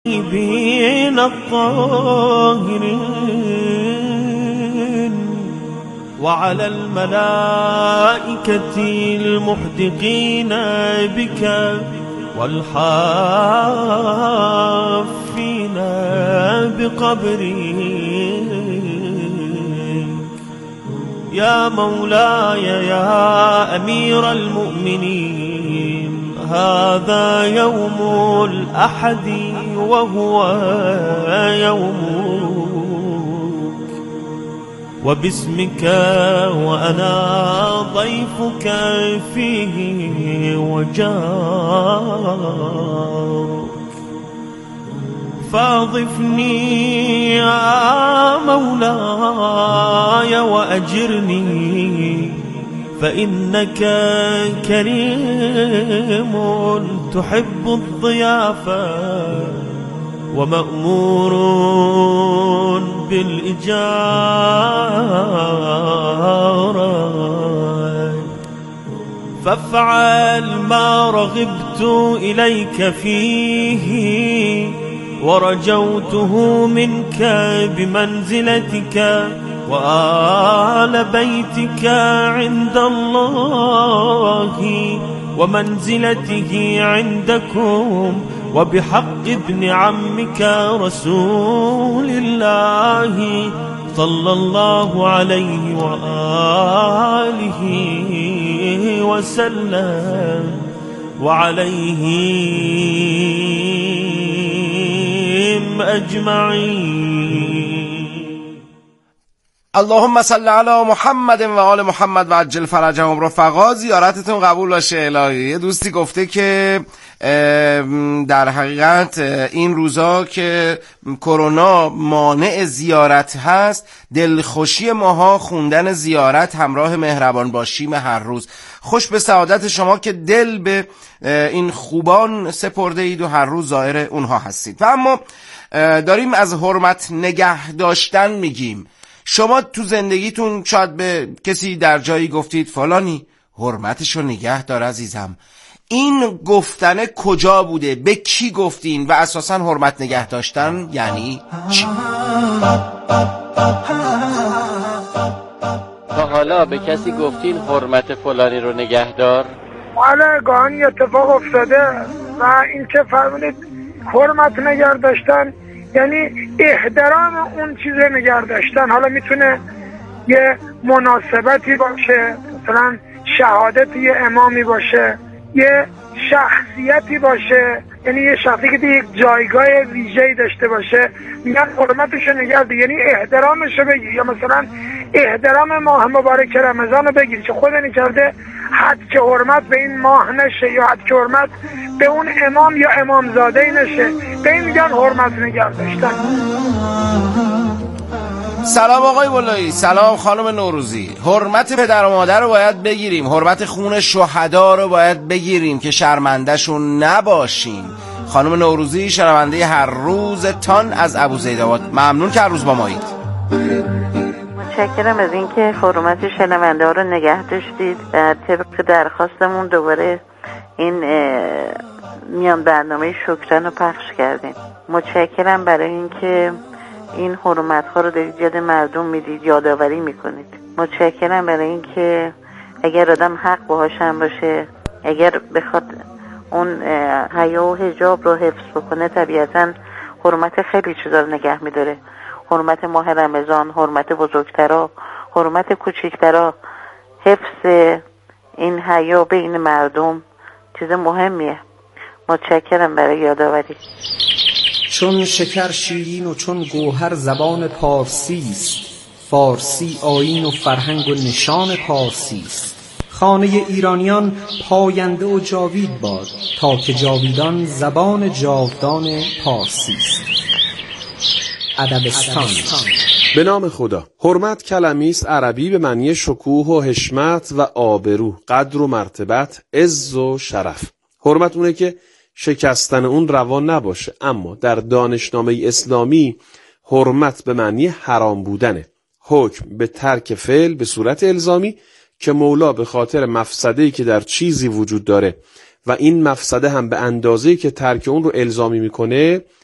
بين الطاهرين وعلى الملائكة المحدقين بك والحافين بقبرك يا مولاي يا أمير المؤمنين. هذا يوم الأحد وهو يومك وباسمك وأنا ضيفك فيه وجارك فاضفني يا مولاي وأجرني فإنك كريم تحب الضيافة ومأمور بالإجارة فافعل ما رغبت إليك فيه ورجوته منك بمنزلتك وآل بيتك عند الله ومنزلته عندكم وبحق ابن عمك رسول الله صلى الله عليه وآله وسلم وعليهم أجمعين. اللهم صل علی محمد و آل محمد و عجل فرجهم. رفقا زیارتتون قبول باشه الهی. یه دوستی گفته که در حقیقت این روزا که کرونا مانع زیارت هست دلخوشی ماها خوندن زیارت همراه مهربان باشیم هر روز. خوش به سعادت شما که دل به این خوبان سپرده اید و هر روز زائر اونها هستید. و اما داریم از حرمت نگه داشتن میگیم. شما تو زندگیتون شاید به کسی در جایی گفتید فلانی حرمتشو نگه دار عزیزم. این گفتن کجا بوده؟ به کی گفتین؟ و اساسا حرمت نگه داشتن یعنی چی؟ تا حالا به کسی گفتین حرمت فلانی رو نگه دار؟ حالا گاهی اتفاق افتاده و این که فرمودید حرمت نگه داشتن یعنی احترام اون چیز نگه داشتن. حالا میتونه یه مناسبتی باشه، مثلا شهادت یه امامی باشه، یه شخصیتی باشه، یعنی یه شخصی که یک جایگاه ویژه‌ای داشته باشه میگن حرمتشو نگه دار، یعنی احترامشو بگیر. یا مثلا احترام ماه مبارک رمضان رو بگیر که خود نکرده حد که حرمت به این ماه نشه یا حد که حرمت به اون امام یا امامزاده نشه، به این میگن حرمت نگه داشتن. سلام آقای بولایی، سلام خانم نوروزی. حرمت پدر و مادر رو باید بگیریم، حرمت خون شهدا رو باید بگیریم که شرمنده‌شون نباشیم. خانم نوروزی شنونده هر روز تان از ابوزیدآباد، ممنون که هر روز با مایید. متشکرم از اینکه حرمت شنونده ها رو نگه داشتید. طبق درخواستمون دوباره این میان برنامه شکران رو پخش کردیم. متشکرم برای اینکه این حرمت ها رو دارید یاد مردم میدید، یادآوری میکنید. متشکرم برای اینکه اگر آدم حق باهاش هم باشه، اگر بخواد اون حیا و حجاب رو حفظ بکنه، طبیعتاً حرمت خیلی چیزا رو نگه میداره. حرمت ماه رمضان، حرمت بزرگترا، حرمت کوچکترا، حفظ این حیا بین مردم چیز مهمیه. متشکرم برای یادآوری. چون شکر شیرین و چون گوهر زبان پارسی است، فارسی آیین و فرهنگ و نشان پارسی است. خانه ایرانیان پاینده و جاوید باد، تا که جاویدان زبان جاودان پارسی است. ادبستان. به نام خدا. حرمت کلمه‌ای است عربی به معنی شکوه و حشمت و آبرو، قدر و مرتبت، عز و شرف. حرمت اونه که شکستن اون روا نباشه، اما در دانشنامه اسلامی حرمت به معنی حرام بودنه. حکم به ترک فعل به صورت الزامی که مولا به خاطر مفسده‌ای که در چیزی وجود داره و این مفسده هم به اندازه‌ای که ترک اون رو الزامی میکنه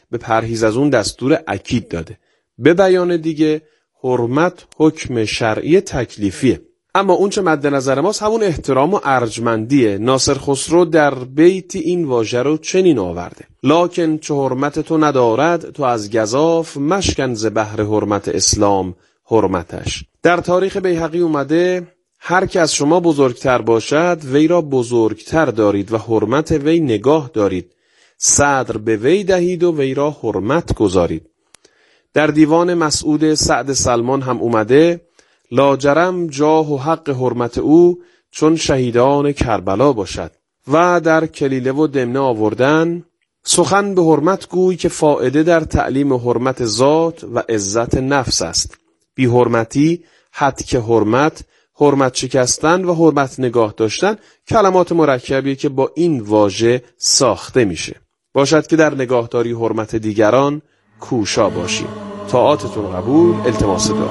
به پرهیز از اون دستور اکید داده. به بیان دیگه حرمت حکم شرعی تکلیفیه. اما اون چه مد نظر ماست همون احترام و ارجمندیه. ناصر خسرو در بیت این واژه رو چنین آورده: لکن چه حرمت تو ندارد، تو از گزاف مشکن ز بحر حرمت اسلام حرمتش. در تاریخ بیهقی اومده هر که از شما بزرگتر باشد وی را بزرگتر دارید و حرمت وی نگاه دارید، صدر به وی دهید و وی را حرمت گذارید. در دیوان مسعود سعد سلمان هم اومده لاجرم جاه و حق حرمت او چون شهیدان کربلا باشد. و در کلیله و دمنه آوردن سخن به حرمت گوی که فائده در تعلیم حرمت ذات و عزت نفس است. بی حرمتی، حد حرمت، حرمت شکستن و حرمت نگاه داشتن کلمات مرکبیه که با این واژه ساخته میشه. باشد که در نگاهداری حرمت دیگران کوشا باشیم. طاعاتتون قبول. التماس دعا.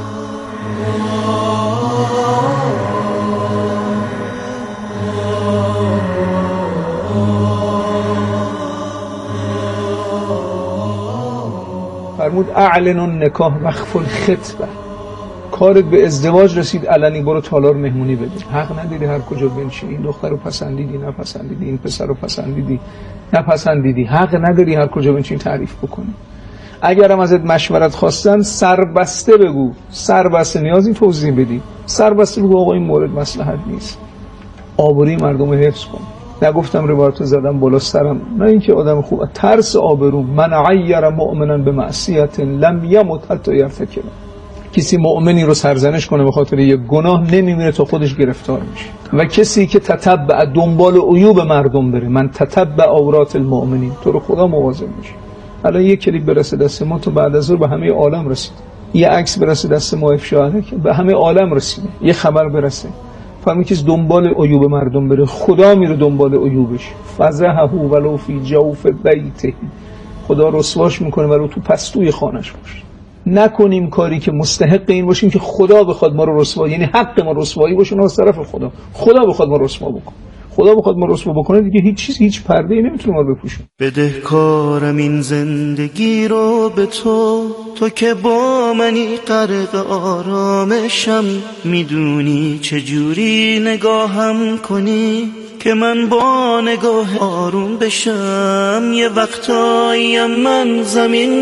فرمود اعلن النکاح وخف الخطبه. کارت به ازدواج رسید علنی برو تالار مهمونی بده. حق نداری هر کجا بنشینی. این دختر رو پسندیدی نپسندیدی، این پسر رو پسندیدی نپسندیدی، حق نداری هر کجا بنشینی تعریف بکنی. اگرم ازت مشورت خواستن سربسته بگو، سربسته، نیازی توضیح بدی، سربسته بگو آقا این مورد مصلحت نیست. آبروی مردم رو حفظ کن. نگفتم روایتو زدم بالا سرم، نه اینکه آدم خوب ترس آبرو. من عیر مؤمنا بمعصیت لم یمت حتی یرتکب. کسی مؤمنی رو سرزنش کنه به خاطر یک گناه نمیمیره تا خودش گرفتار میشه. و کسی که تتبع دنبال عیوب مردم بره، من تتبع عورات المؤمنین، تو رو خدا مواظب میشه. الان یک کلیپ برسه دست ما تو بعد از ظهر به همه عالم رسید. یه عکس برسه دست ما افشاره که به همه عالم رسیده. یه خبر برسه فهمی کسی دنبال عیوب مردم بره، خدا میره دنبال عیوبش. فزهه ولو فی جوف بیته. خدا رسواش میکنه ولو تو پستوی خانش باشه. نکنیم کاری که مستحق این باشیم که خدا بخواد ما رو رسوا، یعنی حق ما رسوایی باشه از طرف خدا. خدا بخواد ما رسوا بکنه. خدا بخواد ما رسوا بکنه دیگه هیچ چیز، هیچ پرده‌ای نمیتونه ما رو بپوشونه. بدهکارم این زندگی رو به تو که با منی غرق آرامشم. میدونی چجوری نگاهم کنی که من با نگاه آروم بشم. یه وقتاییم من زمین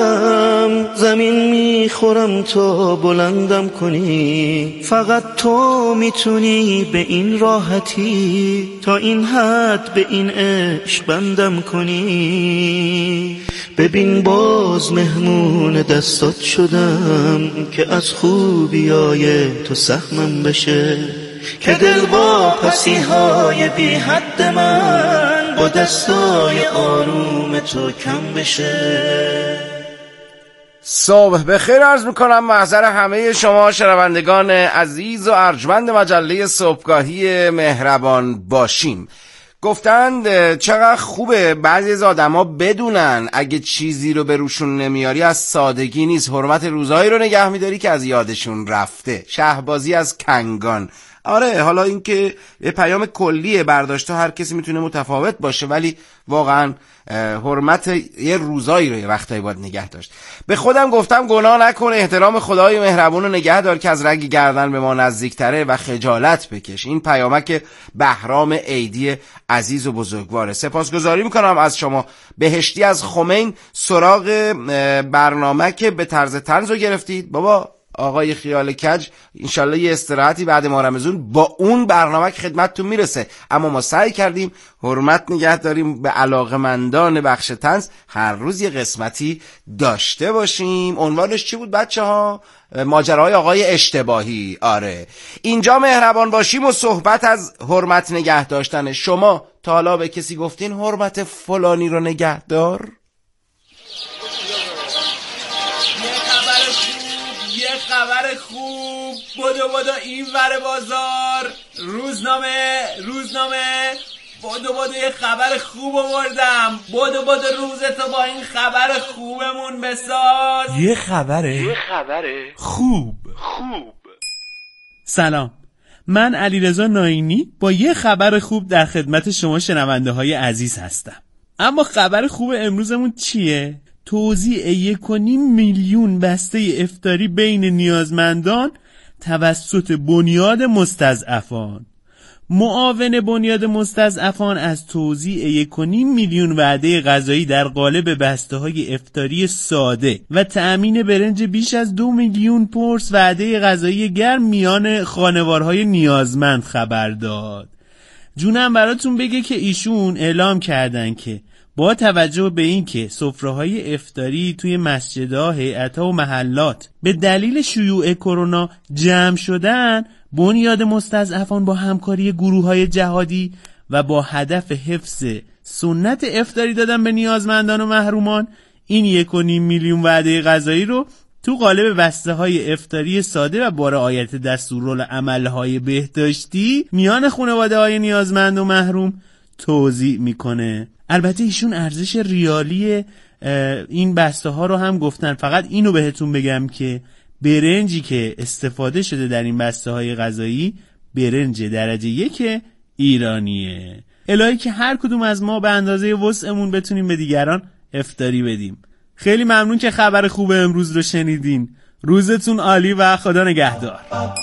میخورم تا بلندم کنی. فقط تو میتونی به این راحتی تا این حد به این عشق بندم کنی. ببین باز مهمون دستات شدم که از خوبیای تو سهمم بشه. که دل با پسیهای بی حد من با دستای آروم تو کم بشه. صبح بخیر عرض میکنم محضر همه شما شنوندگان عزیز و ارجمند مجله صبحگاهی مهربان باشیم. گفتند چقدر خوبه بعضی از آدما بدونن اگه چیزی رو به روشون نمیاری از سادگی نیست، حرمت روزایی رو نگه میداری که از یادشون رفته. شهبازی از کنگان. آره، حالا این که یه پیام کلیه، برداشت هر کسی میتونه متفاوت باشه، ولی واقعا حرمت یه روزایی رو یه وقتایی باید نگه داشت. به خودم گفتم گناه نکن، احترام خدای مهربون رو نگه دار که از رگ گردن به ما نزدیکتره و خجالت بکش. این پیامک بهرام عیدی عزیز و بزرگواره. سپاسگزاری میکنم از شما. بهشتی از خمین سراغ برنامه که به طرز طنز رو گرفتید. بابا آقای خیال کج انشالله یه استراحتی بعد ماه رمضان با اون برنامه که خدمتتون میرسه، اما ما سعی کردیم حرمت نگه داریم، به علاقمندان بخش طنز هر روز یه قسمتی داشته باشیم. عنوانش چی بود بچه ها؟ ماجراهای آقای اشتباهی. آره، اینجا مهربان باشیم و صحبت از حرمت نگه داشتن. شما تا حالا به کسی گفتین حرمت فلانی رو نگه دار؟ خبر خوب، بدو این ور بازار. روزنامه بدو یه خبر خوب آوردم. بدو روزتو با این خبر خوبمون بساز. یه خبره خوب. سلام، من علیرضا ناینی با یه خبر خوب در خدمت شما شنونده های عزیز هستم. اما خبر خوب امروزمون چیه؟ توزیع 1.5 میلیون بسته افطاری بین نیازمندان توسط بنیاد مستضعفان. معاون بنیاد مستضعفان از توزیع 1.5 میلیون وعده غذایی در قالب بسته‌های افطاری ساده و تأمین برنج بیش از 2 میلیون پرس وعده غذایی گرم میان خانوارهای نیازمند خبر داد. جونم براتون بگه که ایشون اعلام کردن که با توجه به این که سفره‌های افطاری توی مسجدها، هیئت‌ها و محلات به دلیل شیوع کرونا جمع شدن، بنیاد مستضعفان با همکاری گروه‌های جهادی و با هدف حفظ سنت افطاری دادن به نیازمندان و محرومان این 1.5 میلیون وعده غذایی رو تو قالب بسته‌های افطاری ساده و با رعایت دستورالعمل‌های بهداشتی میان خانواده‌های نیازمند و محروم توزیع میکنه. البته ایشون ارزش ریالی این بسته ها رو هم گفتن. فقط اینو بهتون بگم که برنجی که استفاده شده در این بسته های غذایی برنج درجه 1 ایرانیه. الهی که هر کدوم از ما به اندازه وسعمون بتونیم به دیگران افطاری بدیم. خیلی ممنون که خبر خوب امروز رو شنیدین. روزتون عالی و خدا نگهدار.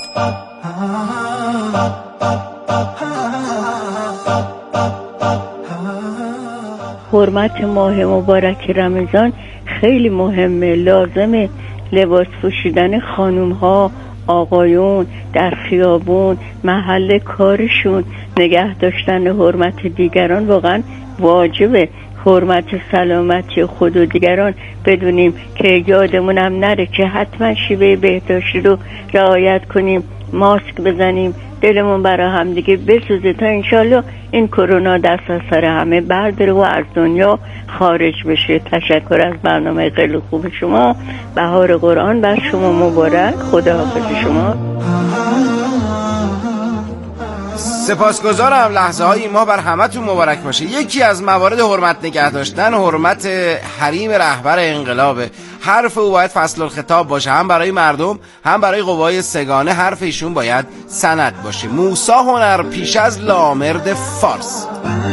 حرمت ماه مبارک رمضان خیلی مهمه. لازمه لباس پوشیدن خانوم ها، آقایون در خیابون، محل کارشون، نگه داشتن حرمت دیگران واقعا واجبه. حرمت سلامتی خود و دیگران بدونیم که یادمون هم نره که حتما شیوه بهداشتی رو رعایت کنیم، ماسک بزنیم، دلمون برای هم دیگه بسوزه تا انشالله این کرونا دست از سر همه برداره و از دنیا خارج بشه. تشکر از برنامه خیلی خوب شما. بهار قرآن بر شما مبارک. خداحافظ شما. سپاسگزارم. لحظه های ما بر همتون مبارک باشه. یکی از موارد حرمت نگه داشتن حرمت حریم رهبر انقلابه. حرف او باید فصل الخطاب باشه، هم برای مردم هم برای قوای سگانه. حرف ایشون باید سند باشه. موسی هنر پیش از لامرد فارس.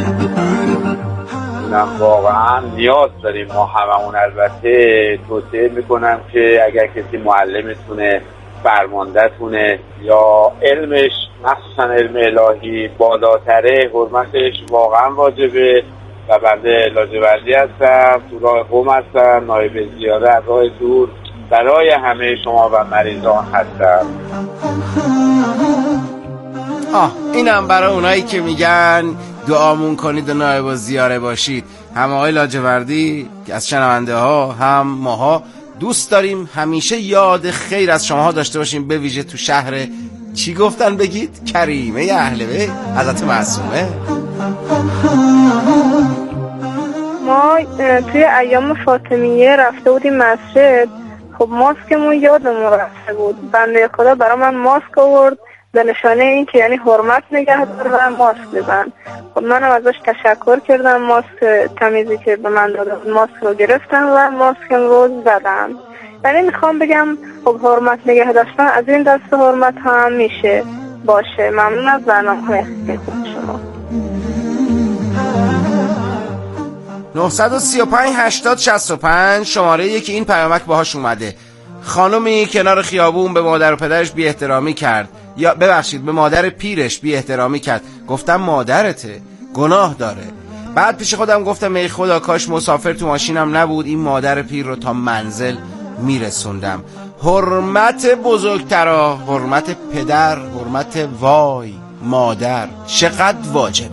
واقعا نیاز داریم ما هممون. البته توصیه میکنم که اگر کسی معلمتونه، فرمانده‌تونه یا علمش مخصوصا علم الهی بالاتره، حرمتش واقعا واجبه. و بنده لاجوردی هستم، تو راه قم هستم، نایب زیاده از راه دور برای همه شما و مریضان هستم. اینم برای اونایی که میگن دعامون کنید و نایب زیاره باشید. هم آقای لاجوردی از شنونده ها هم ماها دوست داریم همیشه یاد خیر از شماها داشته باشیم، به ویژه تو شهر چی گفتن بگید؟ کریمه اهل بیت حضرت معصومه. ما توی ایام فاطمیه رفته بودیم مسجد. خب ماسکمون یادمون رفته بود. بنده خدا برای من ماسک آورد به نشانه این که یعنی حرمت نگه دار و ماسک بزن. خب منم ازش تشکر کردم. ماسک تمیزی که به من داد ماسک رو گرفتم و ماسکم رو زدم. یعنی میخوام بگم خب حرمت نگه داشتن از این دست حرمت هم میشه باشه. ممنون از برنامه‌های خوب شما. 935-80-65 شماره یکی این پیامک باهاش اومده. خانومی کنار خیابون به مادر و پدرش بی احترامی کرد، یا ببخشید به مادر پیرش بی احترامی کرد. گفتم مادرته، گناه داره. بعد پیش خودم گفتم ای خدا کاش مسافر تو ماشینم نبود، این مادر پیر رو تا منزل میرسوندم. حرمت بزرگترا، حرمت پدر، حرمت وای مادر چقدر واجبه.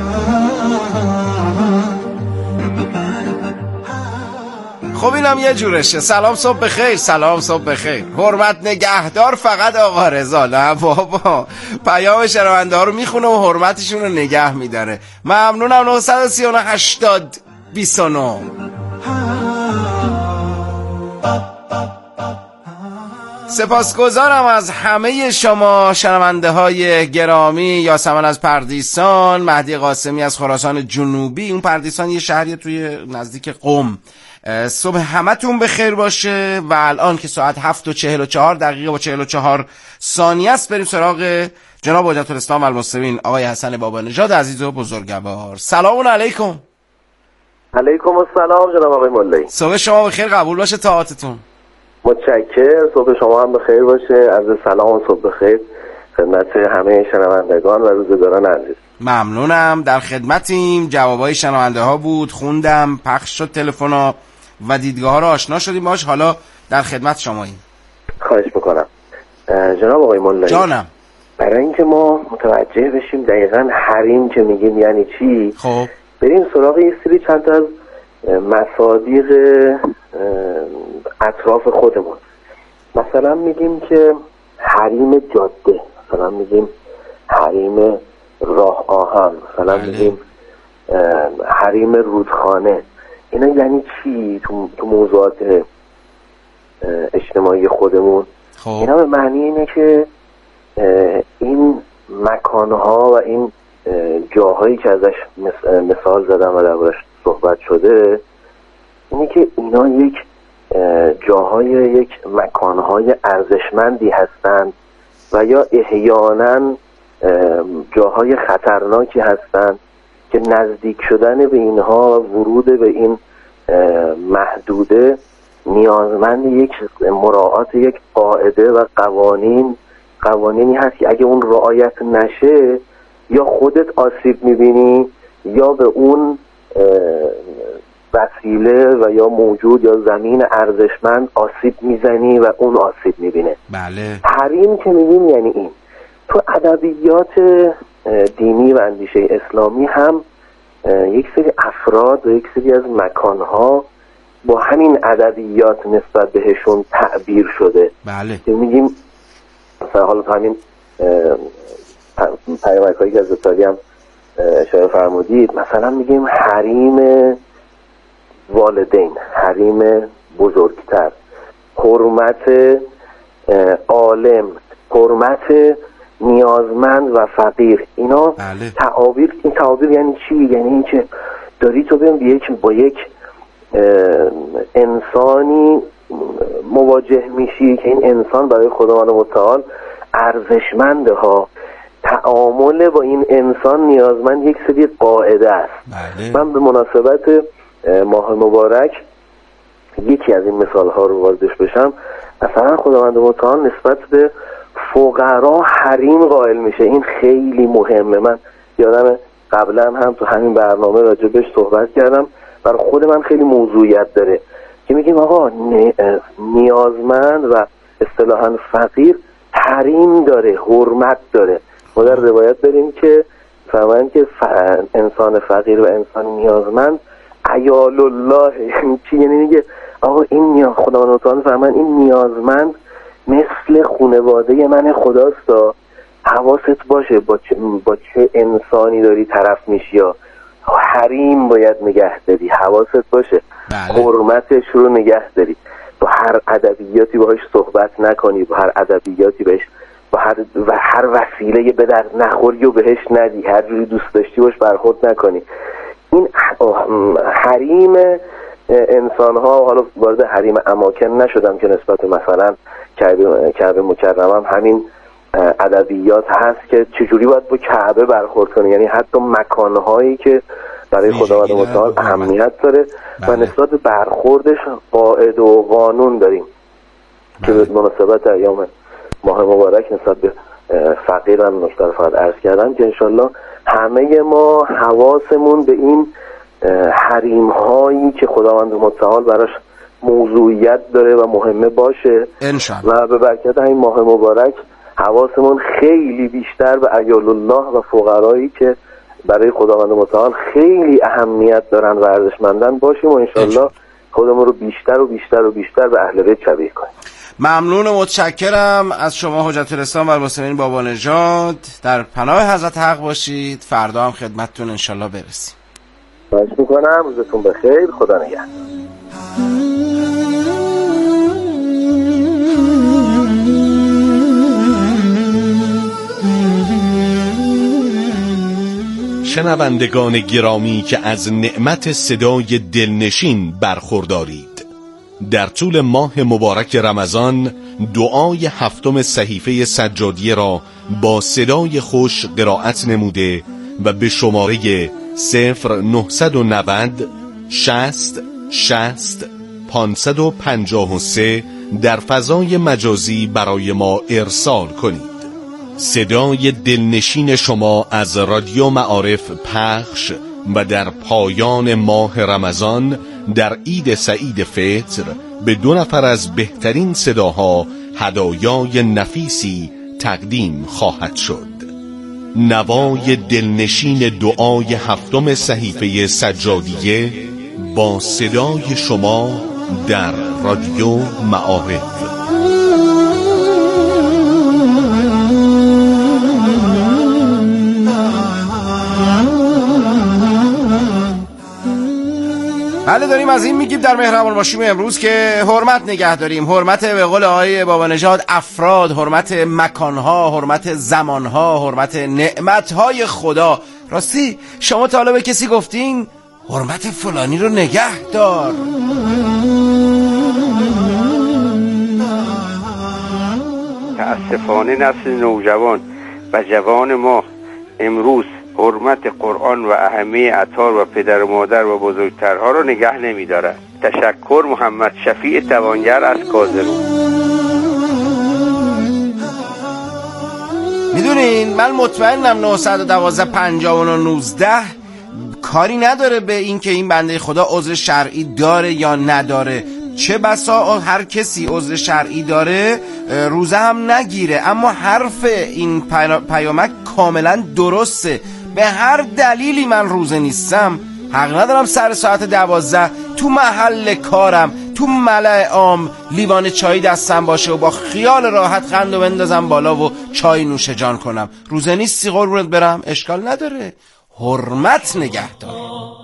خب اینم یه جورشه. سلام صبح بخیر، سلام صبح بخیر. حرمت نگهدار فقط آقا رضا، نه بابا، پیام شنونده ها رو میخونه و حرمتشون رو نگه میداره. ممنونم. 939-80-29. سپاسگزارم از همه شما شنونده های گرامی. یاسمن از پردیسان، مهدی قاسمی از خراسان جنوبی. اون پردیسان یه شهریه توی نزدیک قم. صبح همتون بخیر باشه. و الان که ساعت 7:44 و 44 ثانیه است، بریم سراغ جناب حجت الاسلام و المسلمین آقای حسن بابا نژاد عزیز و بزرگوار. سلام علیکم. علیکم السلام جناب آقای مولایی. صبح شما بخیر، قبول باشه طاعتتون. متشکرم. صبح شما هم بخیر باشه. عرض سلام و صبح بخیر خدمت همه شنوندگان و روزگاران عزیز. ممنونم، در خدمتیم. جوابای شنونده ها بود، خوندم، پخش شد تلفن‌ها و دیدگاه ها رو آشنا شدیم باش. حالا در خدمت شماییم. خواهش میکنم. جناب آقای مولایی، جانم. برای اینکه ما متوجه بشیم دقیقاً حریم که میگیم یعنی چی، خب بریم سراغ یه سری چند تا از مصادیق اطراف خودمون. مثلا میگیم که حریم جاده، مثلا میگیم حریم راه آهن، مثلا میگیم حریم رودخانه. اینا یعنی چی تو موضوعات اجتماعی خودمون؟ اینا به معنی اینه که این مکانها و این جاهایی که ازش مثال زدم و دربارش صحبت شده، اینه که اینا یک جاهای، یک مکانهای ارزشمندی هستند و یا احیانا جاهای خطرناکی هستند که نزدیک شدن به اینها، ورود به این محدوده نیازمند یک مراعات یک قاعده و قوانینی هست که اگه اون رعایت نشه یا خودت آسیب میبینی یا به اون وسیله و یا موجود یا زمین ارزشمند آسیب میزنی و اون آسیب میبینه. بله. حریم که میگیم یعنی این. تو ادبیات دینی و اندیشه اسلامی هم یک سری افراد و یک سری از مکانها با همین ادبیات نسبت بهشون تعبیر شده. بله. که میگیم مثلا حالا همین پیامک‌هایی که از اطلاعی هم اشاره فرمودید، مثلا میگیم حریم والدین، حریم بزرگتر، حرمت عالم، حرمت نیازمند و فقیر. اینا بله. این تعابیر یعنی چی؟ یعنی این که داری تو با یک انسانی مواجه میشی که این انسان برای خداوند متعال ارزشمنده ها. تعامل با این انسان نیازمند یک سری قاعده است. بله. من به مناسبت ماه مبارک یکی از این مثال ها رو واردش بشم. مثلا خداوند متعال نسبت به فقرا حریم قائل میشه. این خیلی مهمه. من یادم قبلا هم تو همین برنامه راجبش صحبت کردم. برای خود من خیلی موضوعیت داره که میگیم آقا نیازمند و اصطلاحاً فقیر حریم داره، حرمت داره. ما در روایت داریم که فرمان که انسان فقیر و انسان نیازمند عیال الله. چی یعنی؟ میگه آقا این خداوند متعال فرمان این نیازمند مثل خانواده من خداست. حواست باشه با چه انسانی داری طرف میشی. یا حریم باید نگه داری، حواست باشه. بله. حرمتش رو نگه داری، با هر ادبیاتی باهاش صحبت نکنی، با هر ادبیاتی بهش و هر وسیله به درد نخوری و بهش ندی، هر جوری دوست داشتی باش برخورد نکنی. این حریم انسان ها. حالا وارد حریم اماکن نشدم که نسبت مثلا کعبه مکرمه همین ادبیات هست که چجوری باید با کعبه برخورد کنی، یعنی حتی مکانهایی که برای خداوند متعال اهمیت داره. بله. و نسبت برخوردش قاعده و قانون داریم. بله. که به مناسبت ایام ماه مبارک نسبت به فقیرم نکته فقط عرض کردم که انشالله همه ما حواسمون به این حریم هایی که خداوند متعال براش موضوعیت داره و مهمه باشه انشالله. و به برکت این ماه مبارک حواسمون خیلی بیشتر به عیال الله و فقرایی که برای خداوند متعال خیلی اهمیت دارن و ارزشمندن باشیم و انشالله خودمون رو بیشتر و بیشتر و بیشتر به اهل بیت شبیه کنیم. ممنون و متشکرم از شما حجت الاسلام و المسلمین بابا نژاد. در پناه حضرت حق باشید. فردا هم خدمتتون انشالله برسیم. خواهش میکنم. روزتون بخیر. خدا نگهدار. شنوندگان گرامی که از نعمت صدای دلنشین برخوردارید، در طول ماه مبارک رمضان دعای 7 صحیفه سجادیه را با صدای خوش قرائت نموده و به شماره 0990 60 60 553 در فضای مجازی برای ما ارسال کنید. صدای دلنشین شما از رادیو معارف پخش و در پایان ماه رمضان در عید سعید فطر به 2 نفر از بهترین صداها هدایای نفیسی تقدیم خواهد شد. نوای دلنشین دعای 7 صحیفه سجادیه با صدای شما در رادیو معارف. بله، داریم از این میگیم در مهربان باشیم امروز که حرمت نگه داریم. حرمت به قول آقای بابا نژاد افراد، حرمت مکانها، حرمت زمانها، حرمت نعمتهای خدا. راستی شما تا حالا به کسی گفتین حرمت فلانی رو نگه دار؟ تأسفانه نسل نوجوان و جوان ما امروز حرمت قرآن و اهمیه اطهار و پدر و مادر و بزرگترها رو نگه نمی‌دارد. تشکر. محمد شفیع توانگر از کازرون. میدونین من مطمئنم 912 5919 کاری نداره به این که این بنده خدا عذر شرعی داره یا نداره. چه بسا هر کسی عذر شرعی داره روزه هم نگیره، اما حرف این پیامک کاملا درسته. به هر دلیلی من روزه نیستم، حق ندارم سر ساعت 12 تو محل کارم تو ملأ عام لیوان چای دستم باشه و با خیال راحت قندو بندازم بالا و چای نوش جان کنم. روزه نیستی قربونت برم، اشکال نداره، حرمت نگه دار.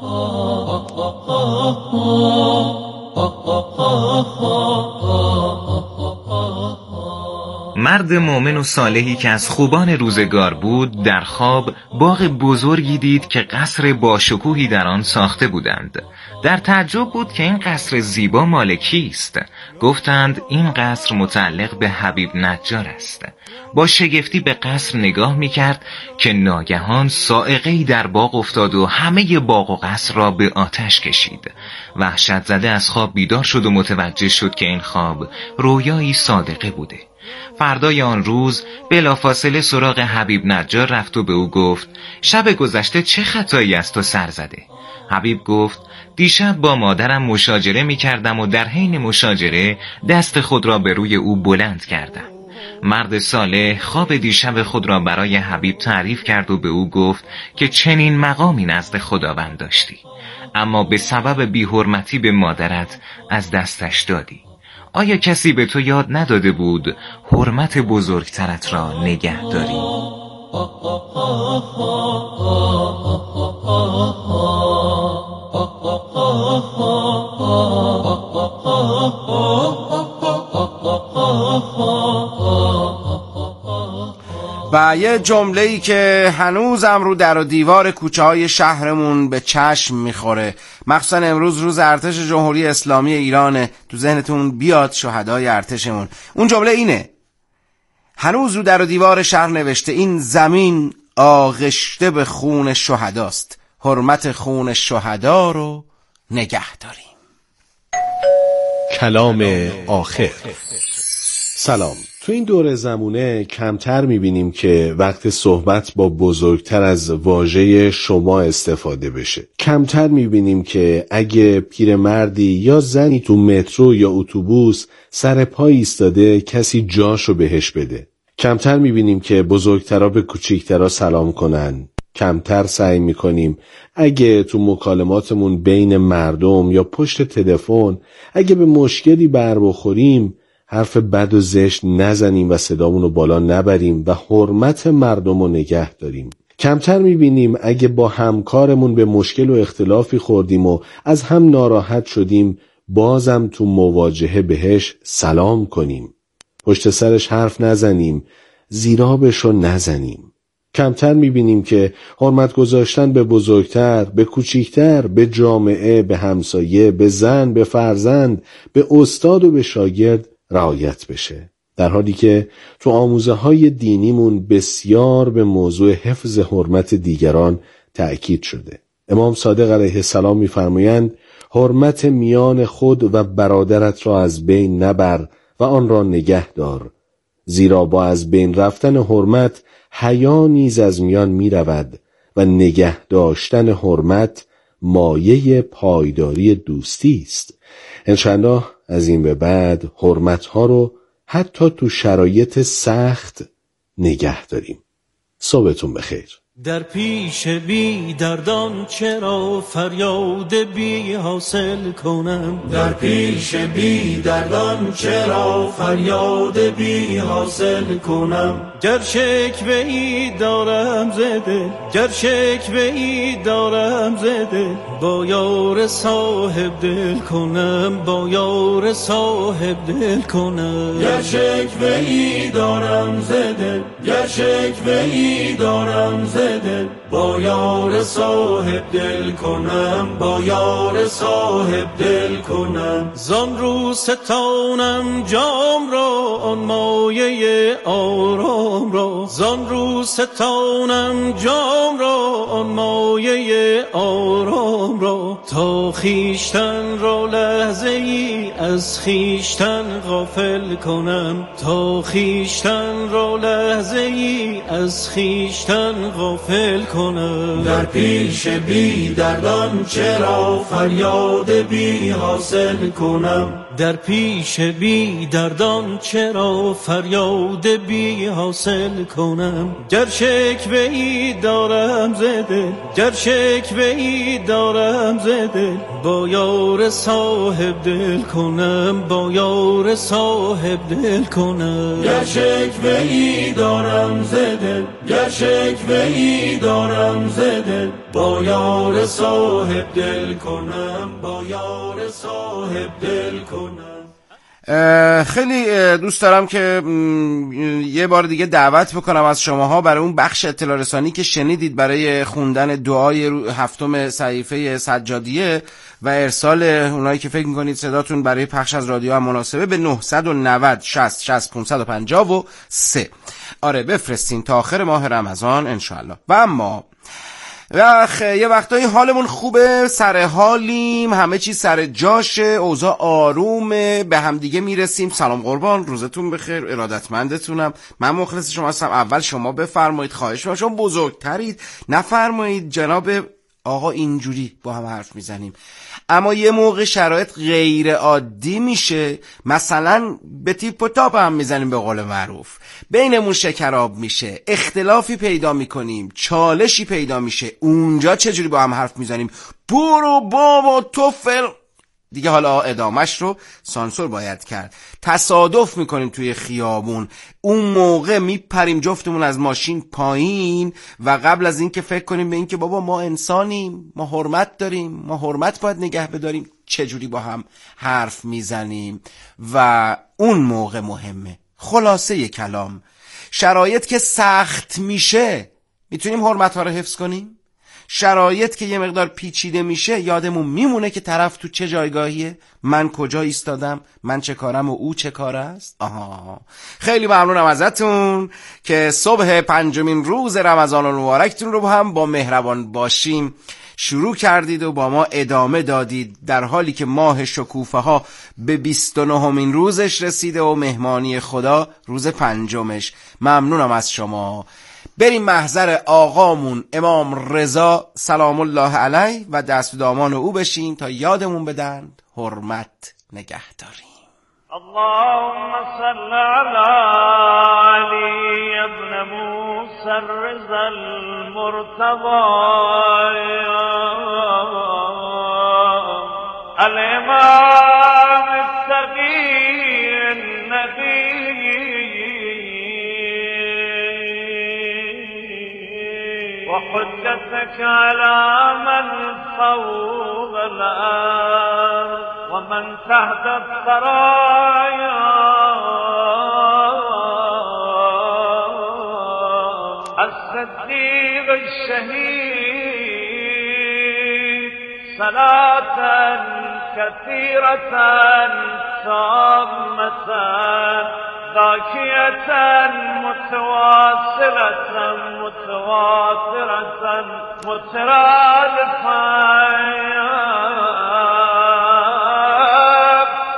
مرد مومن و صالحی که از خوبان روزگار بود در خواب باغ بزرگی دید که قصر باشکوهی در آن ساخته بودند. در تعجب بود که این قصر زیبا مال کیست؟ گفتند این قصر متعلق به حبیب نجار است. با شگفتی به قصر نگاه می‌کرد که ناگهان صاعقه‌ای در باغ افتاد و همه باغ و قصر را به آتش کشید. وحشت زده از خواب بیدار شد و متوجه شد که این خواب رویایی صادقه بوده. فردای آن روز بلافاصله سراغ حبیب نجار رفت و به او گفت شب گذشته چه خطایی از تو سر زده؟ حبیب گفت دیشب با مادرم مشاجره می کردم و در حین مشاجره دست خود را به روی او بلند کردم. مرد صالح خواب دیشب خود را برای حبیب تعریف کرد و به او گفت که چنین مقامی نزد خداوند داشتی، اما به سبب بی‌حرمتی به مادرت از دستش دادی. آیا کسی به تو یاد نداده بود حرمت بزرگترت را نگه داری؟ و یه جمله‌ای که هنوزم رو در و دیوار کوچه های شهرمون به چشم میخوره، مخصوصا امروز روز ارتش جمهوری اسلامی ایرانه، تو ذهنتون بیاد شهدای ارتشمون. اون جمله اینه: هنوز رو در و دیوار شهر نوشته این زمین آغشته به خون شهداست، حرمت خون شهدا رو نگه داریم. کلام آخر. سلام. تو این دور زمونه کمتر میبینیم که وقت صحبت با بزرگتر از واژه شما استفاده بشه. کمتر میبینیم که اگه پیرمردی یا زنی تو مترو یا اتوبوس سر پای ایستاده کسی جاشو بهش بده. کمتر میبینیم که بزرگترا به کوچیکترا سلام کنن. کمتر سعی میکنیم اگه تو مکالماتمون بین مردم یا پشت تلفن اگه به مشکلی بر بخوریم حرف بد و زشت نزنیم و صدامون رو بالا نبریم و حرمت مردم رو نگه داریم. کمتر میبینیم اگه با همکارمون به مشکل و اختلافی خوردیم و از هم ناراحت شدیم بازم تو مواجهه بهش سلام کنیم. پشت سرش حرف نزنیم، زیرابشو نزنیم. کمتر میبینیم که حرمت گذاشتن به بزرگتر، به کوچیکتر، به جامعه، به همسایه، به زن، به فرزند، به استاد و به شاگرد رعایت بشه. در حالی که تو آموزه های دینیمون بسیار به موضوع حفظ حرمت دیگران تأکید شده. امام صادق علیه السلام می‌فرمایند حرمت میان خود و برادرت را از بین نبر و آن را نگه دار، زیرا با از بین رفتن حرمت حیا نیز از میان می رود و نگه داشتن حرمت مایه پایداری دوستی است. انشاءالله از این به بعد حرمتها رو حتی تو شرایط سخت نگه داریم. صبحتون بخیر. در پیش بی دردان چرا فریاد بی حاصل کنم؟ در پیش بی دردان چرا فریاد بی حاصل کنم؟ گر شکوه ای دارم زده، گر شکوه ای دارم زده، با یار صاحب دل کنم، با یار صاحب دل کنم. گر شکوه ای دارم زده، گر شکوه ای دارم زده، با یار صاحب دل کنم، با یار صاحب دل کنم. زان رو ستانم جام را، آن مایه آرام را، زان رو ستانم جام را، آن مایه آرام را، تا خیشتن را لحظه ای از خیشتن غافل کنم، تا خیشتن را لحظه ای از خیشتن غافل کنم. در پیش بی دردان چرا فریاد بی حاصل کنم؟ در پیش بی دردان چرا فریاد بی حاصل کنم؟ گر شکوه ای دارم زده، گر شکوه ای دارم زده، با یار صاحب دل کنم، با یار صاحب دل کنم. گر شکوه ای دارم زده، گر شکوه ای دارم زده، با یار صاحب دل کنم، با یار صاحب دل کنم. خیلی دوست دارم که یه بار دیگه دعوت بکنم از شماها برای اون بخش اطلاع رسانی که شنیدید برای خوندن دعای هفتم صحیفه سجادیه و ارسال اونایی که فکر میکنید صداتون برای پخش از رادیو هم مناسبه به 990 60 60 553. آره بفرستین تا آخر ماه رمضان انشاءالله. و اما یه وقتایی حالمون خوبه، سر حالیم، همه چی سر جاشه، اوضاع آرومه، به هم دیگه میرسیم. سلام قربان، روزتون بخیر، ارادتمندتونم. من مخلص شما هستم. اول شما بفرمایید، خواهش می‌کنم، شما بزرگترید، نفرمایید جناب آقا اینجوری با هم حرف میزنیم. اما یه موقع شرایط غیر عادی میشه، مثلا به تیپ و تاپ هم میزنیم به قول معروف، بینمون شکراب میشه، اختلافی پیدا میکنیم، چالشی پیدا میشه. اونجا چجوری با هم حرف میزنیم؟ برو بابا تو دیگه حالا ادامش رو سانسور باید کرد. تصادف میکنیم توی خیابون، اون موقع میپریم جفتمون از ماشین پایین و قبل از این که فکر کنیم به این که بابا ما انسانیم، ما حرمت داریم، ما حرمت باید نگه بداریم، چجوری با هم حرف میزنیم. و اون موقع مهمه. خلاصه کلام، شرایط که سخت میشه میتونیم حرمت ها رو حفظ کنیم. شرایط که یه مقدار پیچیده میشه یادمون میمونه که طرف تو چه جایگاهیه، من کجا ایستادم، من چه کارم و او چه کار است. خیلی ممنونم ازتون که صبح 5 روز رمضان المبارکتون رو با هم با مهربان باشیم شروع کردید و با ما ادامه دادید، در حالی که ماه شکوفه ها به 29مین روزش رسیده و مهمانی خدا روز 5. ممنونم از شما. بریم محضر آقامون امام رضا سلام الله علیه و دست و دامان او بشیم تا یادمون بدن حرمت نگه داریم. اللهم صل علی علی ابن موسی الرضا المرتضی الامام التقی النبی وحجتك على من فوق الأرض ومن تحت الثرايا الصديق الشهيد صلاة كثيرة تامة ذاكية متواصلة متواترة مترادفة